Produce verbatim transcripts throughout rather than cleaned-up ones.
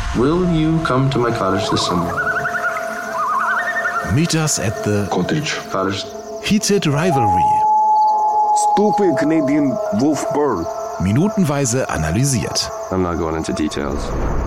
Will you come to my cottage this summer? Meet us at the cottage. Cottage. Heated Rivalry. Stupid Canadian wolf bird. Minutenweise analysiert. I'm not going into details.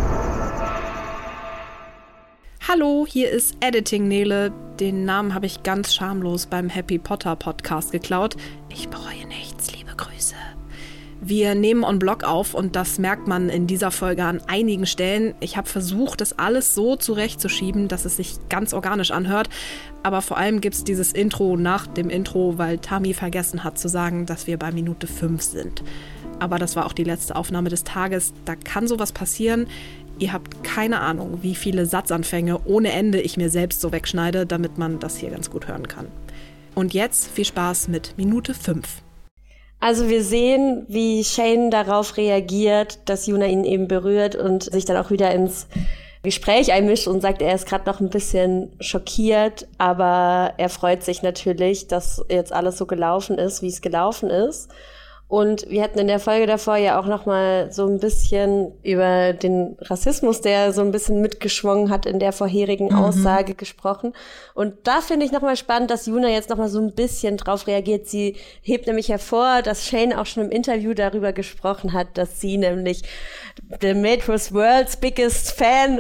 Hallo, hier ist Editing Nele. Den Namen habe ich ganz schamlos beim Happy Potter Podcast geklaut. Ich bereue nichts, liebe Grüße. Wir nehmen on Blog auf und das merkt man in dieser Folge an einigen Stellen. Ich habe versucht, das alles so zurechtzuschieben, dass es sich ganz organisch anhört. Aber vor allem gibt es dieses Intro nach dem Intro, weil Tami vergessen hat zu sagen, dass wir bei Minute fünf sind. Aber das war auch die letzte Aufnahme des Tages. Da kann sowas passieren. Ihr habt keine Ahnung, wie viele Satzanfänge ohne Ende ich mir selbst so wegschneide, damit man das hier ganz gut hören kann. Und jetzt viel Spaß mit Minute fünf. Also wir sehen, wie Shane darauf reagiert, dass Yuna ihn eben berührt und sich dann auch wieder ins Gespräch einmischt und sagt, er ist gerade noch ein bisschen schockiert, aber er freut sich natürlich, dass jetzt alles so gelaufen ist, wie es gelaufen ist. Und wir hatten in der Folge davor ja auch noch mal so ein bisschen über den Rassismus, der so ein bisschen mitgeschwungen hat in der vorherigen mhm. Aussage gesprochen. Und da finde ich noch mal spannend, dass Yuna jetzt noch mal so ein bisschen drauf reagiert. Sie hebt nämlich hervor, dass Shane auch schon im Interview darüber gesprochen hat, dass sie nämlich the Matro's World's biggest fan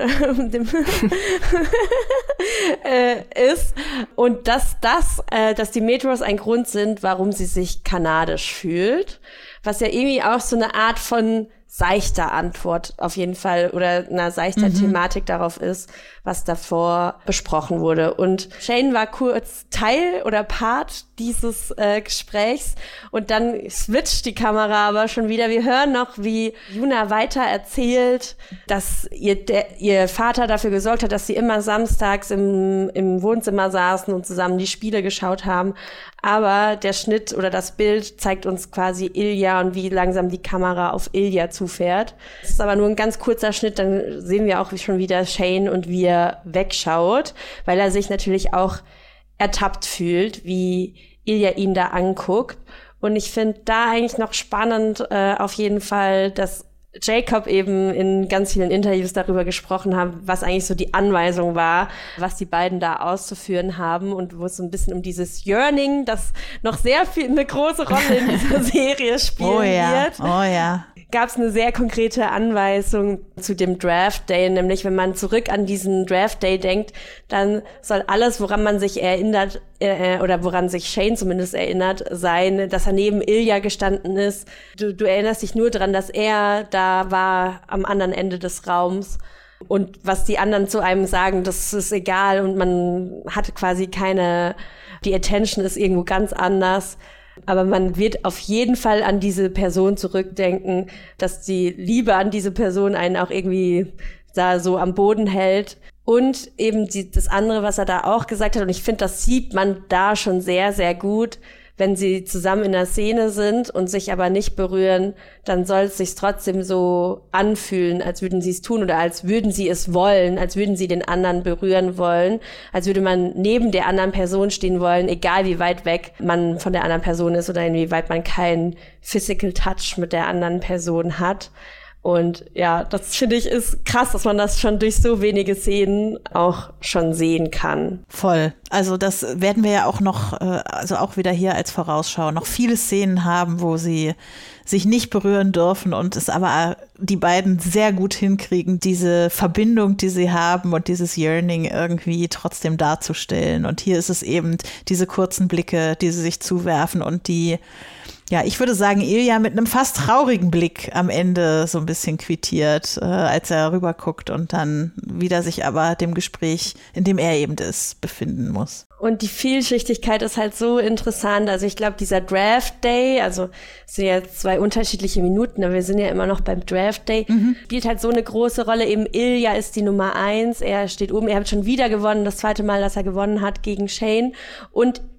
äh, ist. Und dass das, äh, dass die Matros ein Grund sind, warum sie sich kanadisch fühlt. Was ja irgendwie auch so eine Art von seichter Antwort auf jeden Fall oder einer seichter mhm. Thematik darauf ist, was davor besprochen wurde. Und Shane war kurz Teil oder Part dieses äh, Gesprächs und dann switcht die Kamera aber schon wieder. Wir hören noch, wie Yuna weiter erzählt, dass ihr, der, ihr Vater dafür gesorgt hat, dass sie immer samstags im, im Wohnzimmer saßen und zusammen die Spiele geschaut haben. Aber der Schnitt oder das Bild zeigt uns quasi Ilya und wie langsam die Kamera auf Ilya zufährt. Es ist aber nur ein ganz kurzer Schnitt, dann sehen wir auch schon wieder Shane und wie er wegschaut, weil er sich natürlich auch ertappt fühlt, wie Ilya ihn da anguckt. Und ich finde da eigentlich noch spannend äh, auf jeden Fall, dass Jacob eben in ganz vielen Interviews darüber gesprochen hat, was eigentlich so die Anweisung war, was die beiden da auszuführen haben und wo es so ein bisschen um dieses Yearning, das noch sehr viel eine große Rolle in dieser Serie spielen oh ja, wird. Oh ja. Gab es eine sehr konkrete Anweisung zu dem Draft Day, nämlich wenn man zurück an diesen Draft Day denkt, dann soll alles, woran man sich erinnert, äh, oder woran sich Shane zumindest erinnert, sein, dass er neben Ilya gestanden ist. Du, du erinnerst dich nur daran, dass er da war am anderen Ende des Raums. Und was die anderen zu einem sagen, das ist egal und man hat quasi keine, die Attention ist irgendwo ganz anders. Aber man wird auf jeden Fall an diese Person zurückdenken, dass die Liebe an diese Person einen auch irgendwie da so am Boden hält. Und eben die, das andere, was er da auch gesagt hat, und ich finde, das sieht man da schon sehr, sehr gut, wenn sie zusammen in der Szene sind und sich aber nicht berühren, dann soll es sich trotzdem so anfühlen, als würden sie es tun oder als würden sie es wollen, als würden sie den anderen berühren wollen, als würde man neben der anderen Person stehen wollen, egal wie weit weg man von der anderen Person ist oder inwieweit man keinen Physical Touch mit der anderen Person hat. Und ja, das finde ich ist krass, dass man das schon durch so wenige Szenen auch schon sehen kann. Voll. Also das werden wir ja auch noch, also auch wieder hier als Vorausschau, noch viele Szenen haben, wo sie sich nicht berühren dürfen und es aber die beiden sehr gut hinkriegen, diese Verbindung, die sie haben und dieses Yearning irgendwie trotzdem darzustellen. Und hier ist es eben diese kurzen Blicke, die sie sich zuwerfen und die, ja, ich würde sagen, Ilya mit einem fast traurigen Blick am Ende so ein bisschen quittiert, äh, als er rüberguckt und dann wieder sich aber dem Gespräch, in dem er eben ist, befinden muss. Und die Vielschichtigkeit ist halt so interessant. Also ich glaube, dieser Draft Day, also es sind ja zwei unterschiedliche Minuten, aber wir sind ja immer noch beim Draft Day, mhm. spielt halt so eine große Rolle. Eben Ilya ist die Nummer eins, er steht oben, er hat schon wieder gewonnen, das zweite Mal, dass er gewonnen hat gegen Shane. Und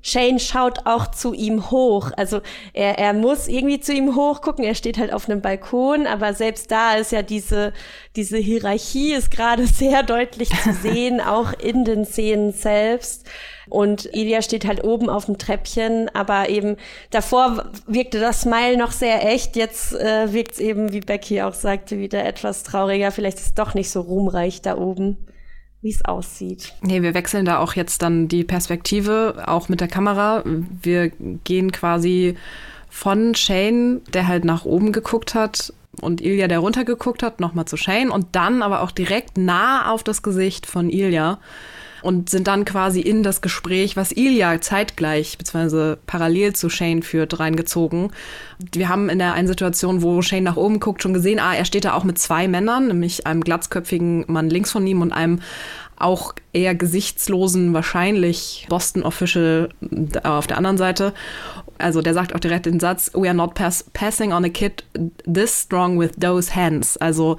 Shane schaut auch zu ihm hoch. Also er, er muss irgendwie zu ihm hochgucken. Er steht halt auf einem Balkon, aber selbst da ist ja diese, diese Hierarchie ist gerade sehr deutlich zu sehen, auch in den Szenen selbst. Und Ilya steht halt oben auf dem Treppchen, aber eben davor wirkte das Smile noch sehr echt. Jetzt äh, wirkt es eben, wie Becky auch sagte, wieder etwas trauriger. Vielleicht ist es doch nicht so ruhmreich da oben, wie es aussieht. Nee, wir wechseln da auch jetzt dann die Perspektive, auch mit der Kamera. Wir gehen quasi von Shane, der halt nach oben geguckt hat, und Ilya, der runtergeguckt hat, nochmal zu Shane und dann aber auch direkt nah auf das Gesicht von Ilya und sind dann quasi in das Gespräch, was Ilya zeitgleich bzw. parallel zu Shane führt, reingezogen. Wir haben in der einen Situation, wo Shane nach oben guckt, schon gesehen, ah, er steht da auch mit zwei Männern, nämlich einem glatzköpfigen Mann links von ihm und einem auch eher gesichtslosen, wahrscheinlich Boston-Official auf der anderen Seite. Also der sagt auch direkt den Satz, we are not pass- passing on a kid this strong with those hands. Also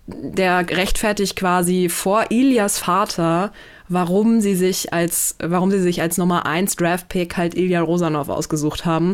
der rechtfertigt quasi vor Ilyas Vater, warum sie sich als, warum sie sich als Nummer eins Draft-Pick halt Ilya Rozanov ausgesucht haben.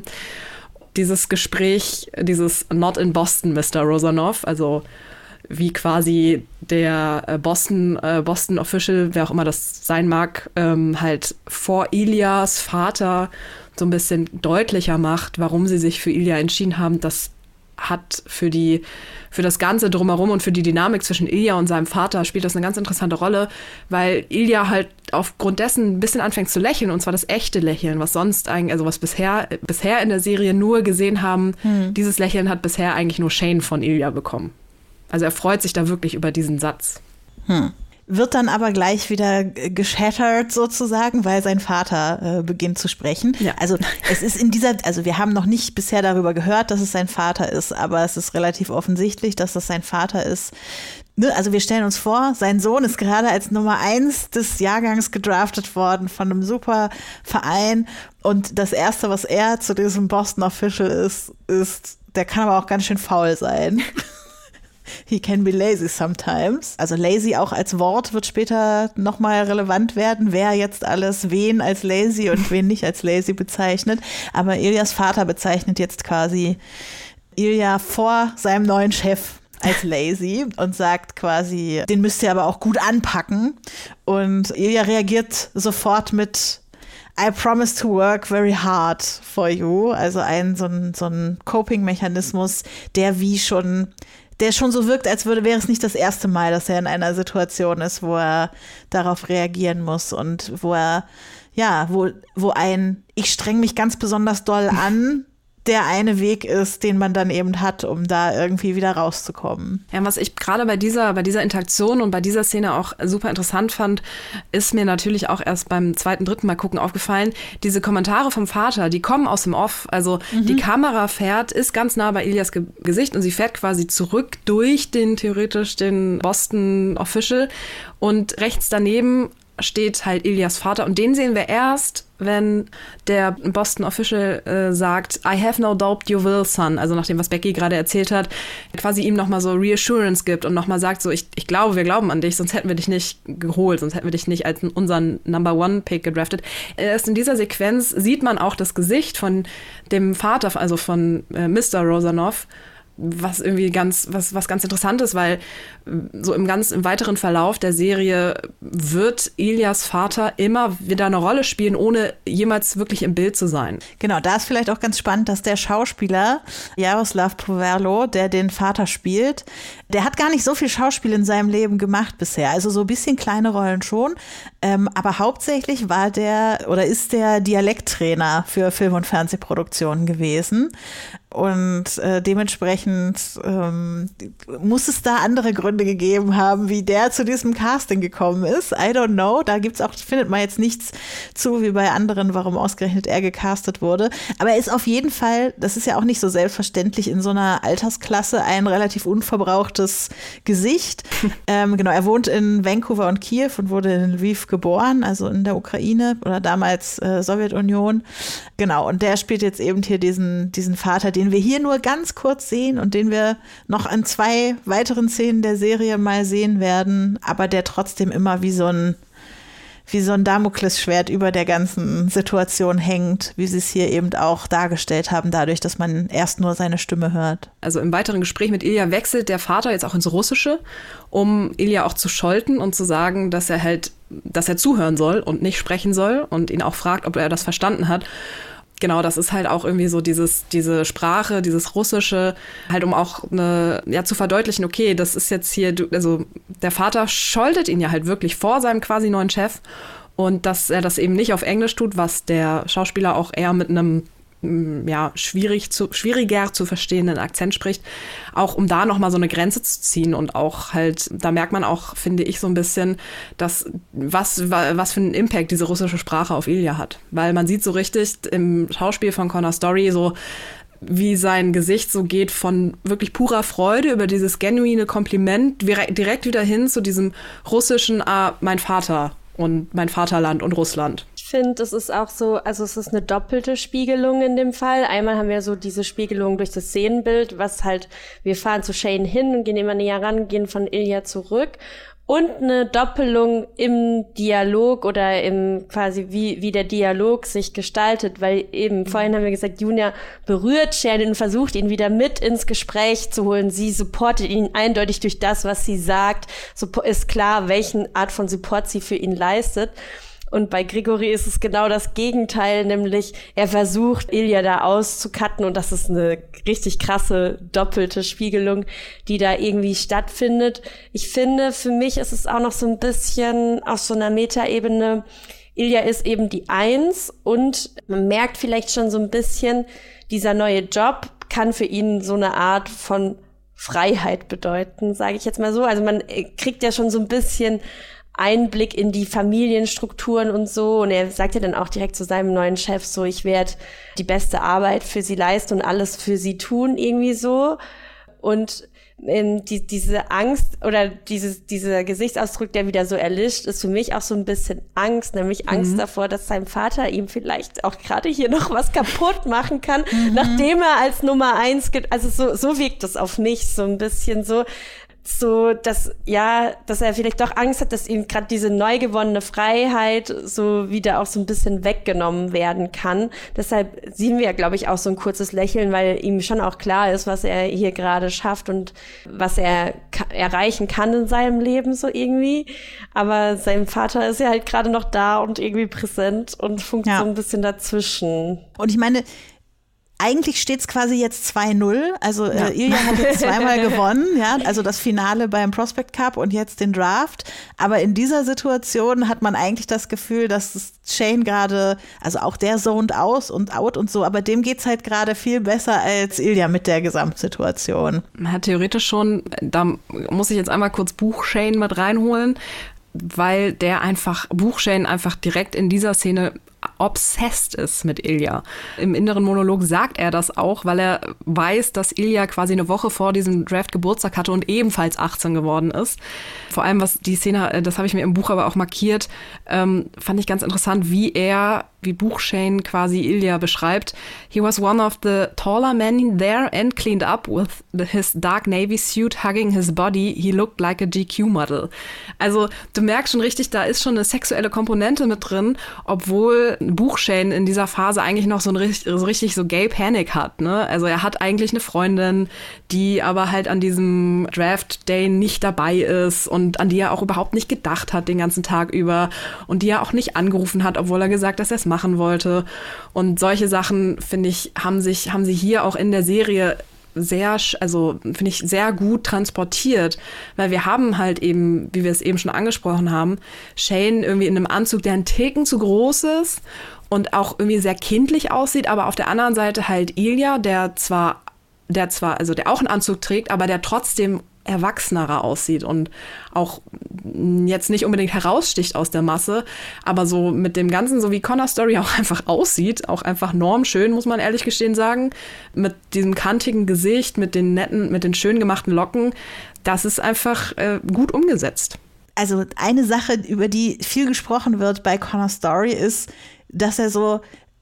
Dieses Gespräch, dieses Not in Boston, Mister Rozanov, also wie quasi der Boston, äh, Boston Official, wer auch immer das sein mag, ähm, halt vor Ilyas Vater so ein bisschen deutlicher macht, warum sie sich für Ilya entschieden haben. Das hat für die, für das Ganze drumherum und für die Dynamik zwischen Ilya und seinem Vater spielt das eine ganz interessante Rolle, weil Ilya halt aufgrund dessen ein bisschen anfängt zu lächeln, und zwar das echte Lächeln, was sonst eigentlich, also was bisher, bisher in der Serie nur gesehen haben, hm. dieses Lächeln hat bisher eigentlich nur Shane von Ilya bekommen. Also er freut sich da wirklich über diesen Satz. Hm. Wird dann aber gleich wieder geshattert sozusagen, weil sein Vater äh, beginnt zu sprechen. Ja. Also es ist in dieser, also wir haben noch nicht bisher darüber gehört, dass es sein Vater ist, aber es ist relativ offensichtlich, dass das sein Vater ist. Ne? Also wir stellen uns vor, sein Sohn ist gerade als Nummer eins des Jahrgangs gedraftet worden von einem super Verein, und das Erste, was er zu diesem Boston Official ist, ist, der kann aber auch ganz schön faul sein. He can be lazy sometimes. Also lazy auch als Wort wird später nochmal relevant werden, wer jetzt alles wen als lazy und wen nicht als lazy bezeichnet. Aber Ilyas Vater bezeichnet jetzt quasi Ilya vor seinem neuen Chef als lazy und sagt quasi, den müsst ihr aber auch gut anpacken. Und Ilya reagiert sofort mit I promise to work very hard for you. Also ein so ein, so ein Coping-Mechanismus, der wie schon der schon so wirkt, als würde, wäre es nicht das erste Mal, dass er in einer Situation ist, wo er darauf reagieren muss und wo er, ja, wo, wo ein, ich streng mich ganz besonders doll an, der eine Weg ist, den man dann eben hat, um da irgendwie wieder rauszukommen. Ja, was ich gerade bei dieser, bei dieser Interaktion und bei dieser Szene auch super interessant fand, ist mir natürlich auch erst beim zweiten, dritten Mal gucken aufgefallen, diese Kommentare vom Vater, die kommen aus dem Off. Also mhm. die Kamera fährt, ist ganz nah bei Ilyas Ge- Gesicht und sie fährt quasi zurück durch den, theoretisch den Boston Official, und rechts daneben steht halt Ilyas Vater, und den sehen wir erst, wenn der Boston Official äh, sagt, I have no doubt you will, son, also nach dem, was Becky gerade erzählt hat, quasi ihm nochmal so Reassurance gibt und nochmal sagt, so, ich, ich glaube, wir glauben an dich, sonst hätten wir dich nicht geholt, sonst hätten wir dich nicht als unseren Number One Pick gedraftet. Erst in dieser Sequenz sieht man auch das Gesicht von dem Vater, also von äh, Mister Rozanov, was irgendwie ganz, was, was ganz interessant ist, weil so im ganz, im weiteren Verlauf der Serie wird Ilyas Vater immer wieder eine Rolle spielen, ohne jemals wirklich im Bild zu sein. Genau, da ist vielleicht auch ganz spannend, dass der Schauspieler Jaroslav Poverlo, der den Vater spielt, der hat gar nicht so viel Schauspiel in seinem Leben gemacht bisher. Also so ein bisschen kleine Rollen schon, ähm, aber hauptsächlich war der oder ist der Dialekttrainer für Film- und Fernsehproduktionen gewesen. Und äh, dementsprechend ähm, muss es da andere Gründe gegeben haben, wie der zu diesem Casting gekommen ist. I don't know. Da gibt's auch, findet man jetzt nichts zu wie bei anderen, warum ausgerechnet er gecastet wurde. Aber er ist auf jeden Fall, das ist ja auch nicht so selbstverständlich, in so einer Altersklasse ein relativ unverbrauchtes Gesicht. ähm, genau, er wohnt in Vancouver und Kiew und wurde in Lviv geboren, also in der Ukraine oder damals äh, Sowjetunion. Genau, und der spielt jetzt eben hier diesen, diesen Vater, den wir hier nur ganz kurz sehen und den wir noch in zwei weiteren Szenen der Serie mal sehen werden, aber der trotzdem immer wie so ein, wie so ein Damoklesschwert über der ganzen Situation hängt, wie sie es hier eben auch dargestellt haben, dadurch, dass man erst nur seine Stimme hört. Also im weiteren Gespräch mit Ilya wechselt der Vater jetzt auch ins Russische, um Ilya auch zu scholten und zu sagen, dass er halt, dass er zuhören soll und nicht sprechen soll und ihn auch fragt, ob er das verstanden hat. Genau, das ist halt auch irgendwie so dieses, diese Sprache, dieses Russische, halt um auch eine, ja, zu verdeutlichen, okay, das ist jetzt hier, also der Vater scholtet ihn ja halt wirklich vor seinem quasi neuen Chef und dass er das eben nicht auf Englisch tut, was der Schauspieler auch eher mit einem ja, schwierig zu, schwieriger zu verstehenden Akzent spricht, auch um da nochmal so eine Grenze zu ziehen und auch halt, da merkt man auch, finde ich, so ein bisschen, dass was, was für einen Impact diese russische Sprache auf Ilya hat. Weil man sieht so richtig im Schauspiel von Connor Story so, wie sein Gesicht so geht von wirklich purer Freude über dieses genuine Kompliment direkt wieder hin zu diesem russischen, ah, mein Vater und mein Vaterland und Russland. Ich finde, es ist auch so, also es ist eine doppelte Spiegelung in dem Fall. Einmal haben wir so diese Spiegelung durch das Szenenbild, was halt, wir fahren zu Shane hin und gehen immer näher ran, gehen von Ilya zurück. Und eine Doppelung im Dialog oder im quasi wie wie der Dialog sich gestaltet, weil eben mhm. vorhin haben wir gesagt, Junia berührt Shane und versucht ihn wieder mit ins Gespräch zu holen. Sie supportet ihn eindeutig durch das, was sie sagt. So ist klar, welchen Art von Support sie für ihn leistet. Und bei Grigori ist es genau das Gegenteil, nämlich er versucht, Ilya da auszucutten und das ist eine richtig krasse doppelte Spiegelung, die da irgendwie stattfindet. Ich finde, für mich ist es auch noch so ein bisschen auf so einer Metaebene, Ilya ist eben die Eins und man merkt vielleicht schon so ein bisschen, dieser neue Job kann für ihn so eine Art von Freiheit bedeuten, sage ich jetzt mal so. Also man kriegt ja schon so ein bisschen Einblick in die Familienstrukturen und so. Und er sagt ja dann auch direkt zu seinem neuen Chef so, ich werde die beste Arbeit für sie leisten und alles für sie tun, irgendwie so. Und ähm, die, diese Angst oder dieses, dieser Gesichtsausdruck, der wieder so erlischt, ist für mich auch so ein bisschen Angst, nämlich Angst mhm. davor, dass sein Vater ihm vielleicht auch gerade hier noch was kaputt machen kann, mhm. nachdem er als Nummer eins, ge- also so, so wirkt das auf mich so ein bisschen so, so, dass, ja, dass er vielleicht doch Angst hat, dass ihm gerade diese neu gewonnene Freiheit so wieder auch so ein bisschen weggenommen werden kann. Deshalb sehen wir ja, glaube ich, auch so ein kurzes Lächeln, weil ihm schon auch klar ist, was er hier gerade schafft und was er ka- erreichen kann in seinem Leben so irgendwie. Aber sein Vater ist ja halt gerade noch da und irgendwie präsent und funkt ja so ein bisschen dazwischen. Und ich meine, eigentlich steht es quasi jetzt zwei null, also ja. äh, Ilya hat jetzt zweimal gewonnen, ja, also das Finale beim Prospect Cup und jetzt den Draft, aber in dieser Situation hat man eigentlich das Gefühl, dass Shane gerade, also auch der zoned aus und out und so, aber dem geht's halt gerade viel besser als Ilya mit der Gesamtsituation. Man hat theoretisch schon, da muss ich jetzt einmal kurz Buch Shane mit reinholen, weil der einfach, Buch Shane einfach direkt in dieser Szene obsessed ist mit Ilya. Im inneren Monolog sagt er das auch, weil er weiß, dass Ilya quasi eine Woche vor diesem Draft Geburtstag hatte und ebenfalls achtzehn geworden ist. Vor allem, was die Szene, das habe ich mir im Buch aber auch markiert, ähm, fand ich ganz interessant, wie er, wie Buch Shane quasi Ilya beschreibt. He was one of the taller men there and cleaned up with his dark navy suit hugging his body. He looked like a G Q model. Also du merkst schon richtig, da ist schon eine sexuelle Komponente mit drin, obwohl Buch Shane in dieser Phase eigentlich noch so ein richtig so, richtig so Gay Panic hat, ne? Also er hat eigentlich eine Freundin, die aber halt an diesem Draft Day nicht dabei ist und an die er auch überhaupt nicht gedacht hat den ganzen Tag über und die er auch nicht angerufen hat, obwohl er gesagt, dass er es machen wollte. Und solche Sachen, finde ich, haben sich haben sie hier auch in der Serie sehr, also finde ich, sehr gut transportiert, weil wir haben halt eben, wie wir es eben schon angesprochen haben, Shane irgendwie in einem Anzug, der einen Ticken zu groß ist und auch irgendwie sehr kindlich aussieht, aber auf der anderen Seite halt Ilya, der zwar, der zwar, also der auch einen Anzug trägt, aber der trotzdem erwachsener aussieht und auch jetzt nicht unbedingt heraussticht aus der Masse, aber so mit dem Ganzen, so wie Connor Story auch einfach aussieht, auch einfach normschön, muss man ehrlich gestehen sagen, mit diesem kantigen Gesicht, mit den netten, mit den schön gemachten Locken, das ist einfach äh, gut umgesetzt. Also eine Sache, über die viel gesprochen wird bei Connor Story ist, dass er so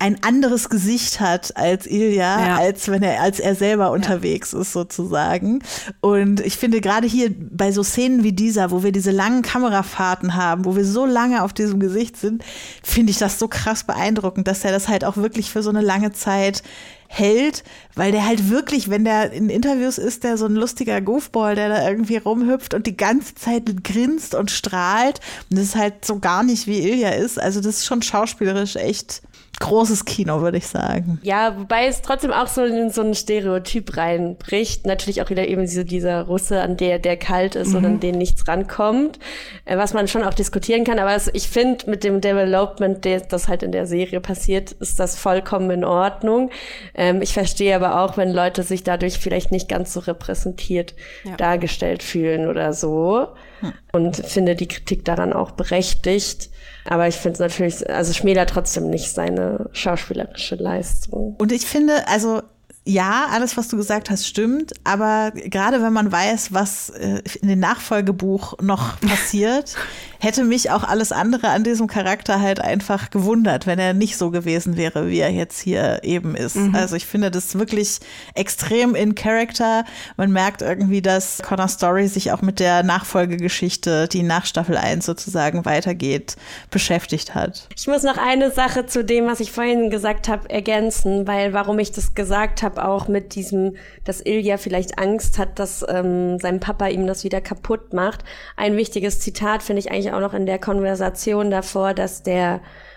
ein anderes Gesicht hat als Ilya, ja. als wenn er, als er selber ja. unterwegs ist sozusagen. Und ich finde gerade hier bei so Szenen wie dieser, wo wir diese langen Kamerafahrten haben, wo wir so lange auf diesem Gesicht sind, finde ich das so krass beeindruckend, dass er das halt auch wirklich für so eine lange Zeit hält, weil der halt wirklich, wenn der in Interviews ist, der so ein lustiger Goofball, der da irgendwie rumhüpft und die ganze Zeit grinst und strahlt. Und das ist halt so gar nicht, wie Ilya ist. Also das ist schon schauspielerisch echt großes Kino, würde ich sagen. Ja, wobei es trotzdem auch so in so ein Stereotyp reinbricht. Natürlich auch wieder eben so dieser Russe, an der der kalt ist mhm. und an den nichts rankommt, was man schon auch diskutieren kann. Aber es, ich finde, mit dem Development, das halt in der Serie passiert, ist das vollkommen in Ordnung. Ähm, ich verstehe aber auch, wenn Leute sich dadurch vielleicht nicht ganz so repräsentiert ja. dargestellt fühlen oder so. Hm. Und finde die Kritik daran auch berechtigt. Aber ich finde es natürlich, also schmälert trotzdem nicht seine schauspielerische Leistung. Und ich finde, also ja, alles, was du gesagt hast, stimmt. Aber gerade wenn man weiß, was in dem Nachfolgebuch noch passiert, hätte mich auch alles andere an diesem Charakter halt einfach gewundert, wenn er nicht so gewesen wäre, wie er jetzt hier eben ist. Mhm. Also ich finde das wirklich extrem in Character. Man merkt irgendwie, dass Connor Story sich auch mit der Nachfolgegeschichte, die nach Staffel eins sozusagen weitergeht, beschäftigt hat. Ich muss noch eine Sache zu dem, was ich vorhin gesagt habe, ergänzen, weil warum ich das gesagt habe, auch mit diesem, dass Ilya vielleicht Angst hat, dass ähm, sein Papa ihm das wieder kaputt macht. Ein wichtiges Zitat finde ich eigentlich auch noch in der Konversation davor, dass der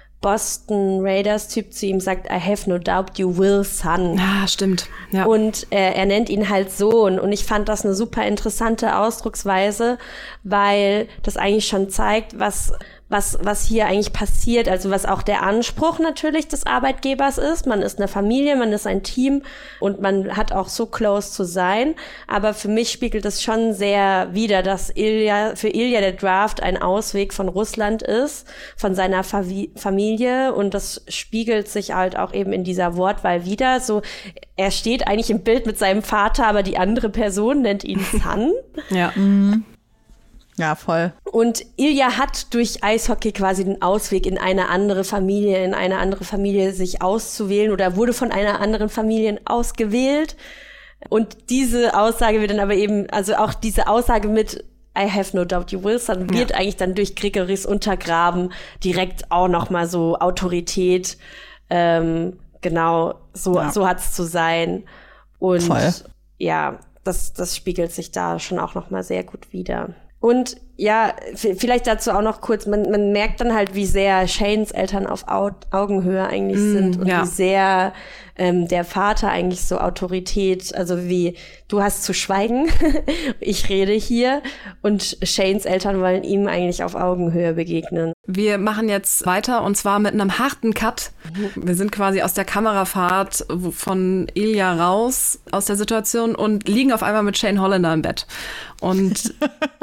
Boston Raiders-Typ zu ihm sagt, I have no doubt you will, son. Ah, stimmt. Ja. Und äh, er nennt ihn halt Sohn. Und ich fand das eine super interessante Ausdrucksweise, weil das eigentlich schon zeigt, was was was hier eigentlich passiert, also was auch der Anspruch natürlich des Arbeitgebers ist. Man ist eine Familie, man ist ein Team und man hat auch so close zu sein. Aber für mich spiegelt es schon sehr wider, dass Ilya, für Ilya der Draft ein Ausweg von Russland ist, von seiner Favi- Familie. Und das spiegelt sich halt auch eben in dieser Wortwahl wider. So, er steht eigentlich im Bild mit seinem Vater, aber die andere Person nennt ihn Son. Ja. Mhm. Ja, voll. Und Ilya hat durch Eishockey quasi den Ausweg in eine andere Familie, in eine andere Familie sich auszuwählen oder wurde von einer anderen Familie ausgewählt. Und diese Aussage wird dann aber eben, also auch diese Aussage mit I have no doubt you will, dann wird ja. eigentlich dann durch Grigoris untergraben direkt auch nochmal so Autorität. Ähm, genau, so, ja. so hat's zu sein. Und voll. ja, das, das spiegelt sich da schon auch nochmal sehr gut wider. Und ja, vielleicht dazu auch noch kurz, man, man merkt dann halt, wie sehr Shanes Eltern auf Au- Augenhöhe eigentlich mm, sind und ja. wie sehr ähm, der Vater eigentlich so Autorität, also wie, du hast zu schweigen, ich rede hier, und Shanes Eltern wollen ihm eigentlich auf Augenhöhe begegnen. Wir machen jetzt weiter und zwar mit einem harten Cut. Wir sind quasi aus der Kamerafahrt von Ilya raus aus der Situation und liegen auf einmal mit Shane Hollander im Bett. Und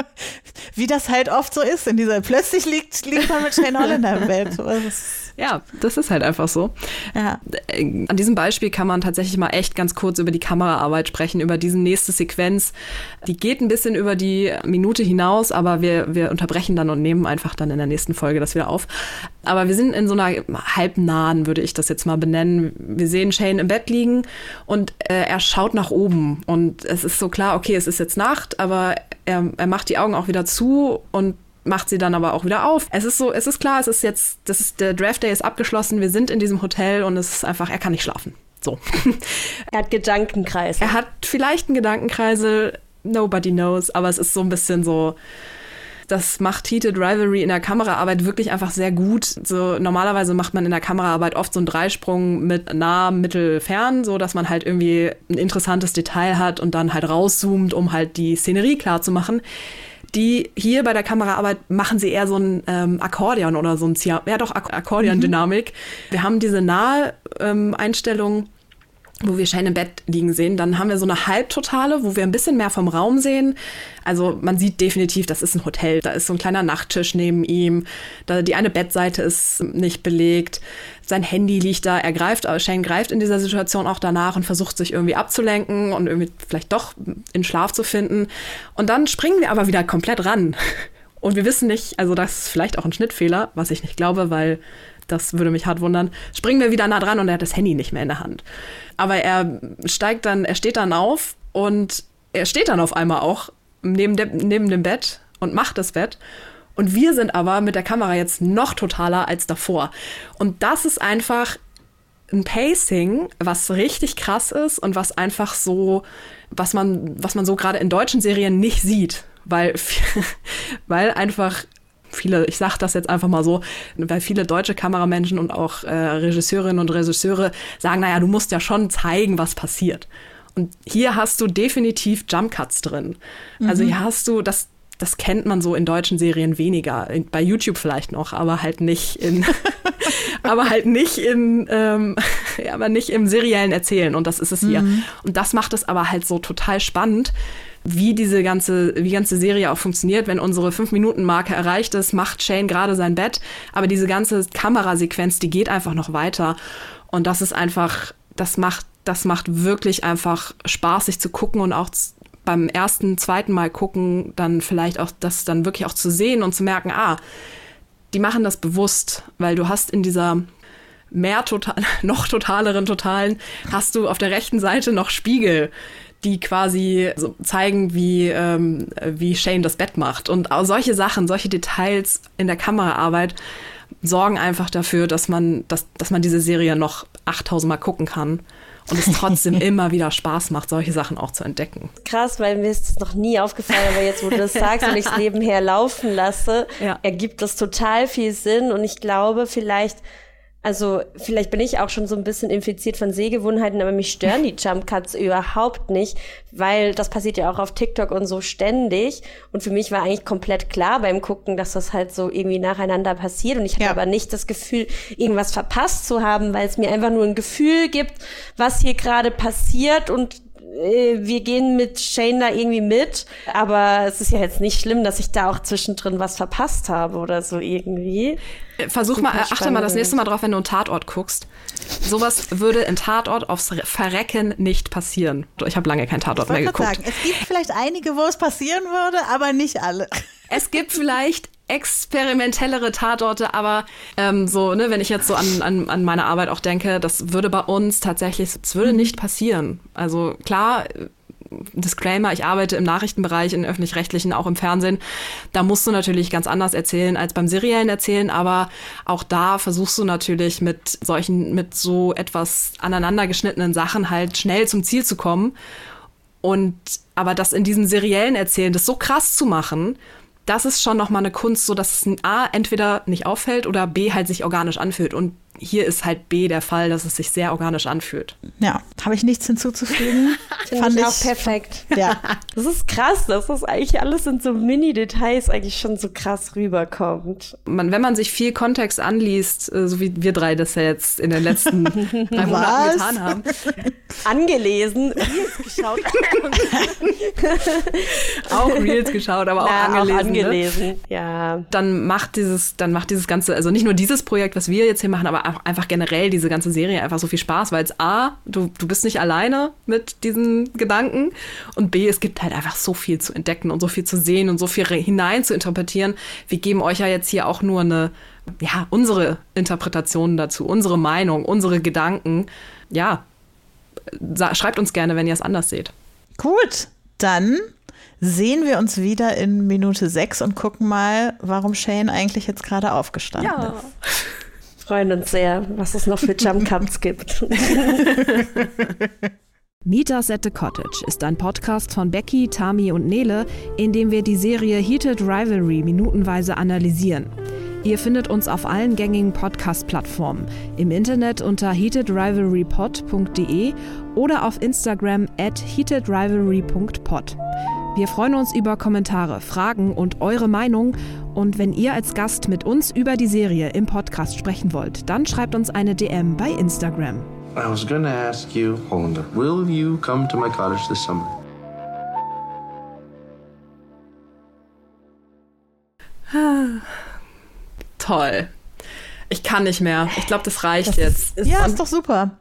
wie das halt oft so ist in dieser, plötzlich liegt, liegt man mit Shane Hollander im Bett. Ja, das ist halt einfach so. Ja. An diesem Beispiel kann man tatsächlich mal echt ganz kurz über die Kameraarbeit sprechen, über diese nächste Sequenz. Die geht ein bisschen über die Minute hinaus, aber wir, wir unterbrechen dann und nehmen einfach dann in der nächsten Folge das wieder auf. Aber wir sind in so einer halbnahen, würde ich das jetzt mal benennen. Wir sehen Shane im Bett liegen und äh, er schaut nach oben. Und es ist so klar, okay, es ist jetzt Nacht, aber er, er macht die Augen auch wieder zu und macht sie dann aber auch wieder auf. Es ist so, es ist klar, es ist jetzt, das ist, der Draft Day ist abgeschlossen, wir sind in diesem Hotel und es ist einfach, er kann nicht schlafen. So. Er hat Gedankenkreisel. Er hat vielleicht einen Gedankenkreisel, nobody knows, aber es ist so ein bisschen so, das macht Heated Rivalry in der Kameraarbeit wirklich einfach sehr gut. So, normalerweise macht man in der Kameraarbeit oft so einen Dreisprung mit nah, mittel, fern, so dass man halt irgendwie ein interessantes Detail hat und dann halt rauszoomt, um halt die Szenerie klar zu machen. Die hier bei der Kameraarbeit machen sie eher so ein ähm, Akkordeon oder so ein Zia- ja doch Ak- Akkordeon-Dynamik. Mhm. Wir haben diese nahe ähm, Einstellung, wo wir Shane im Bett liegen sehen. Dann haben wir so eine Halbtotale, wo wir ein bisschen mehr vom Raum sehen. Also man sieht definitiv, das ist ein Hotel. Da ist so ein kleiner Nachttisch neben ihm. Da, die eine Bettseite ist nicht belegt. Sein Handy liegt da. Er greift, Shane greift in dieser Situation auch danach und versucht sich irgendwie abzulenken und irgendwie vielleicht doch in Schlaf zu finden. Und dann springen wir aber wieder komplett ran. Und wir wissen nicht, also das ist vielleicht auch ein Schnittfehler, was ich nicht glaube, weil Das würde mich hart wundern. Springen wir wieder nah dran und er hat das Handy nicht mehr in der Hand. Aber er steigt dann, er steht dann auf und er steht dann auf einmal auch neben, de, neben dem Bett und macht das Bett. Und wir sind aber mit der Kamera jetzt noch totaler als davor. Und das ist einfach ein Pacing, was richtig krass ist und was einfach so, was man, was man so gerade in deutschen Serien nicht sieht. Weil, weil einfach viele, ich sag das jetzt einfach mal so, weil viele deutsche Kameramenschen und auch äh, Regisseurinnen und Regisseure sagen, naja, du musst ja schon zeigen, was passiert. Und hier hast du definitiv Jump-Cuts drin. Mhm. Also hier hast du, das, das kennt man so in deutschen Serien weniger. In, bei YouTube vielleicht noch, aber halt nicht in, aber halt nicht in, ähm, ja, aber nicht im seriellen Erzählen. Und das ist es hier. Mhm. Und das macht es aber halt so total spannend, wie diese ganze, wie die ganze Serie auch funktioniert. Wenn unsere fünf-Minuten-Marke erreicht ist, macht Shane gerade sein Bett. Aber diese ganze Kamerasequenz, die geht einfach noch weiter. Und das ist einfach, das macht, das macht wirklich einfach Spaß, sich zu gucken und auch beim ersten, zweiten Mal gucken, dann vielleicht auch das dann wirklich auch zu sehen und zu merken, ah, die machen das bewusst, weil du hast in dieser mehr total, noch totaleren Totalen, hast du auf der rechten Seite noch Spiegel, die quasi so zeigen, wie, ähm, wie Shane das Bett macht. Und auch solche Sachen, solche Details in der Kameraarbeit sorgen einfach dafür, dass man, dass, dass man diese Serie noch achttausend Mal gucken kann und es trotzdem immer wieder Spaß macht, solche Sachen auch zu entdecken. Krass, weil mir ist das noch nie aufgefallen, aber jetzt, wo du das sagst und ich es nebenher laufen lasse, ja. ergibt das total viel Sinn und ich glaube vielleicht, also vielleicht bin ich auch schon so ein bisschen infiziert von Sehgewohnheiten, aber mich stören die Jump-Cuts überhaupt nicht, weil das passiert ja auch auf TikTok und so ständig. Und für mich war eigentlich komplett klar beim Gucken, dass das halt so irgendwie nacheinander passiert. Und ich hatte ja. aber nicht das Gefühl, irgendwas verpasst zu haben, weil es mir einfach nur ein Gefühl gibt, was hier gerade passiert und wir gehen mit Shane da irgendwie mit, aber es ist ja jetzt nicht schlimm, dass ich da auch zwischendrin was verpasst habe oder so irgendwie. Versuch mal, achte mal das nächste Mal drauf, wenn du einen Tatort guckst. Sowas würde in Tatort aufs Verrecken nicht passieren. Ich habe lange keinen Tatort mehr geguckt. Sagen, es gibt vielleicht einige, wo es passieren würde, aber nicht alle. Es gibt vielleicht experimentellere Tatorte, aber ähm, so, ne, wenn ich jetzt so an, an, an meine Arbeit auch denke, das würde bei uns tatsächlich, es würde nicht passieren. Also klar, Disclaimer, ich arbeite im Nachrichtenbereich, in öffentlich-rechtlichen, auch im Fernsehen. Da musst du natürlich ganz anders erzählen als beim seriellen Erzählen, aber auch da versuchst du natürlich mit solchen, mit so etwas aneinandergeschnittenen Sachen halt schnell zum Ziel zu kommen. Und aber das in diesem seriellen Erzählen, das so krass zu machen, das ist schon nochmal eine Kunst, so dass es ein A entweder nicht auffällt oder B halt sich organisch anfühlt. Und hier ist halt B der Fall, dass es sich sehr organisch anfühlt. Ja, habe ich nichts hinzuzufügen. Finde ich auch perfekt. Ja. Das ist krass, dass das eigentlich alles in so Mini-Details eigentlich schon so krass rüberkommt. Man, wenn man sich viel Kontext anliest, so wie wir drei das ja jetzt in den letzten drei Monaten getan haben. Angelesen. Reels geschaut. Auch Reels geschaut, aber auch Na, angelesen. Auch angelesen, ne? ja. Dann macht dieses, dann macht dieses ganze, also nicht nur dieses Projekt, was wir jetzt hier machen, aber auch einfach generell diese ganze Serie einfach so viel Spaß, weil es A, du, du bist nicht alleine mit diesen Gedanken und B, es gibt halt einfach so viel zu entdecken und so viel zu sehen und so viel hinein zu interpretieren. Wir geben euch ja jetzt hier auch nur eine, ja, unsere Interpretationen dazu, unsere Meinung, unsere Gedanken. Ja, schreibt uns gerne, wenn ihr es anders seht. Gut, dann sehen wir uns wieder in Minute sechs und gucken mal, warum Shane eigentlich jetzt gerade aufgestanden ja. ist. Freuen uns sehr, was es noch für Jump-Cuts gibt. Meet Us at the Cottage ist ein Podcast von Becky, Tami und Nele, in dem wir die Serie Heated Rivalry minutenweise analysieren. Ihr findet uns auf allen gängigen Podcast-Plattformen, im Internet unter heated rivalry pod punkt de oder auf Instagram at heated rivalry punkt pod. Wir freuen uns über Kommentare, Fragen und eure Meinung. Und wenn ihr als Gast mit uns über die Serie im Podcast sprechen wollt, dann schreibt uns eine D M bei Instagram. I was gonna ask you, Honda, will you come to my cottage this summer? Toll. Ich kann nicht mehr. Ich glaube, das reicht das jetzt. Ist, ja, ist doch super.